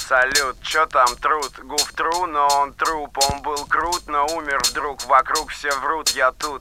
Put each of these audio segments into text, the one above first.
салют. Чё там труд? Гуф тру, но он труп. Он был крут, но умер вдруг. Вокруг все врут, я тут.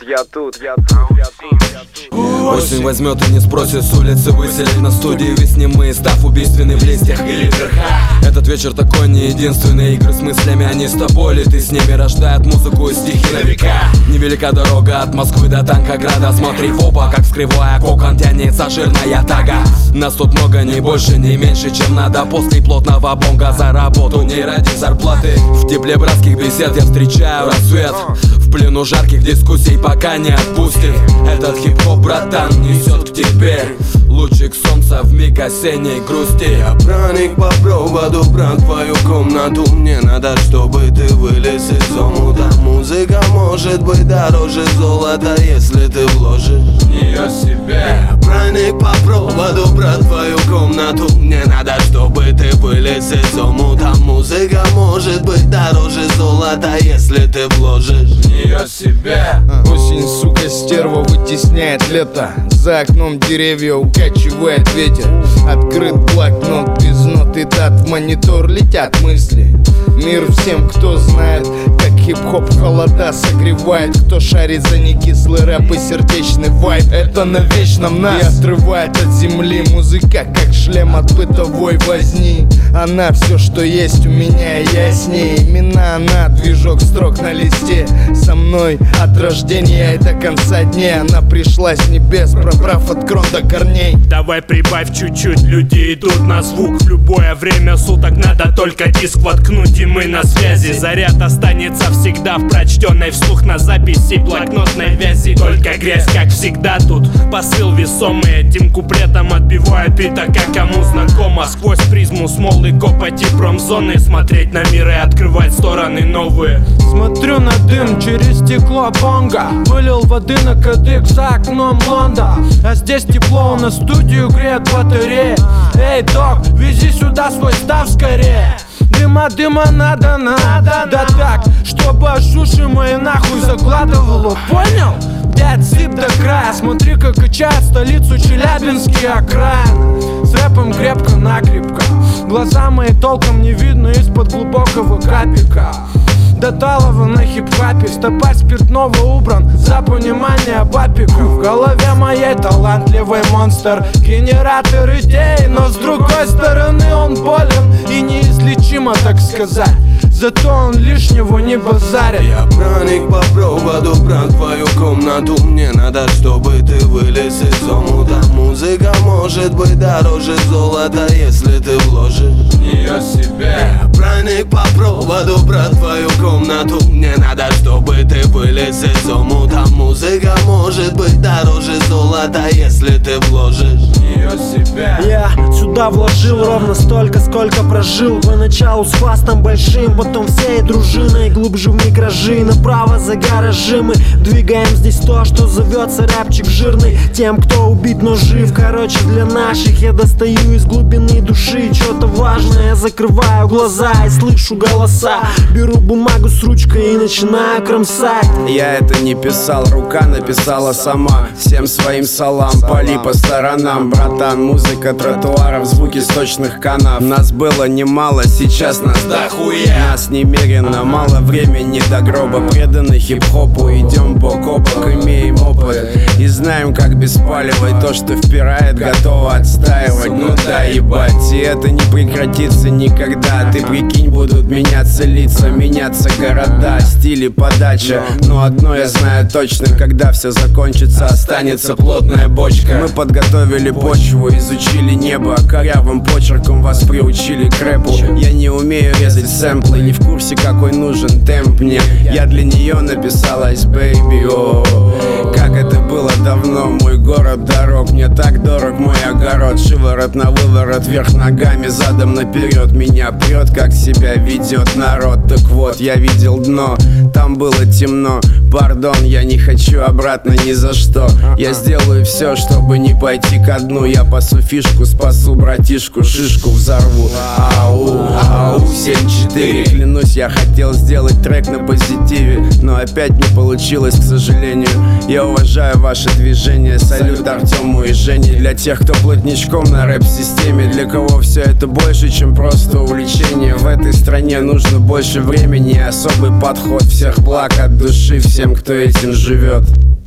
Осень возьмет и не спросит с улицы выселить на студии весне мы, став убийственный в листьях или верха. Этот вечер такой не единственный, игры с мыслями, они с тобой, ли ты с ними, рождает музыку и стихи на века. Невелика дорога от Москвы до Танкограда. Смотри в оба, как скрывая кокон тянется жирная тага. Нас тут много, не больше, не меньше, чем надо. После плотного бонга за работу, не ради зарплаты. В тепле братских бесед я встречаю рассвет. В плену жарких дискуссий пока не отпустит. Этот хип-хоп, братан, несет к тебе лучик солнца в миг осенней грусти. Я проник по проводу про твою комнату. Мне надо, чтобы ты вылез из омута. Музыка может быть дороже золота, если ты вложишь в нее себя. Я проник по проводу про твою комнату. Мне надо, чтобы ты вылез из омута. Музыка может быть дороже золота, если ты вложишь в нее себя. Осень, сука, стерва вытесняет лето. За окном деревья укачивает ветер. Открыт блокнот без нот и дат. В монитор летят мысли. Мир всем, кто знает, как хип-хоп холода согревает. Кто шарит за некислый рэп и сердечный вайб. Это на вечном нас и отрывает от земли. Музыка как шлем от бытовой возни. Она все, что есть у меня, я с ней. Имена она, движок строк на листе. Со мной от рождения и до конца дней. Она пришла с небес, пробрав от крон до корней. Давай прибавь чуть-чуть, люди идут на звук. В любое время суток надо только диск воткнуть, и мы на связи. Заряд останется всегда в прочтенной вслух на записи блокнотной вязи. Только грязь, как всегда тут. Посыл весомый, этим куплетом отбиваю биток, как кому знакомо. Сквозь призму смолы, копоти, промзоны. Смотреть на мир и открывать стороны новые. Смотрю на дым через стекло бонга. Вылил воды на кадык за окном Лонда. А здесь тепло, на студию греет батарея. Эй, док, вези сюда свой став скорее. Дыма надо, да так, чтобы аж уши мои нахуй закладывало, понял? 5 сип до края, смотри, как качает столицу Челябинский окраин. С рэпом крепко-накрепко, глаза мои толком не видно из-под глубокого капика. До талого на хип-хапе, стопарь спиртного убран за понимание бабику. В голове моей талантливый монстр, генератор идей. Но с другой стороны он болен и неизлечимо, так сказать. Зато он лишнего не базарит. Я проник по проводу про твою комнату. Мне надо, чтобы ты вылез из омута. Музыка может быть дороже золота, если ты вложишь в нее себя. Я проник по проводу про твою комнату. Мне надо, чтобы ты вылез из омута. Музыка может быть дороже золота, если ты вложишь в нее себя. Я сюда вложил ровно столько, сколько прожил. Поначалу с фастом большим, потом всей дружиной глубже в микражи. Направо за гаражи мы двигаем здесь то, что зовется рэпчик жирный. Тем, кто убит, но жив. Короче, для наших я достаю из глубины души что-то важное. Я закрываю глаза и слышу голоса. Беру бумагу с ручкой и начинаю кромсать. Я это не писал, рука написала сама. Всем своим салам, пали по сторонам. Братан, музыка тротуаров, звуки сточных канав. Нас было немало, сейчас нас дохуя. Нас немерено, мало времени до гроба. Преданы хип-хопу, идем бок о бок, имеем опыт и знаем, как беспаливать то, что впирает, готово отстаивать. Ну да, ебать, и это не прекратится никогда. Ты прикинь, будут меняться лица, меняться города, стили, подача. Но одно я знаю точно, когда все закончится, останется плотная бочка. Мы подготовили почву, изучили небо, корявым почерком вас приучили к рэпу. Я не умею резать сэмплы, не в курсе, какой нужен темп мне. Я для нее написал Ice Baby, о, как это было давно. Мой город дорог, мне так дорог мой огород. Шиворот на выворот, вверх ногами, задом наперед. Меня прет, как себя ведет народ. Так вот, я видел дно, там было темно. Пардон, я не хочу обратно ни за что. Я сделаю все, чтобы не пойти ко дну. Я пасу фишку, спасу братишку, шишку взорву. Ау, ау, 7-4. Клянусь, я хотел сделать трек на позитиве, но опять не получилось, к сожалению. Я уважаю ваше движение, салют Артему и Жене. Для тех, кто плотничком на рэп-системе, для кого все это больше, чем просто увлечение. В этой стране нужно больше времени и особый подход. Всех благ от души всем, кто этим живет.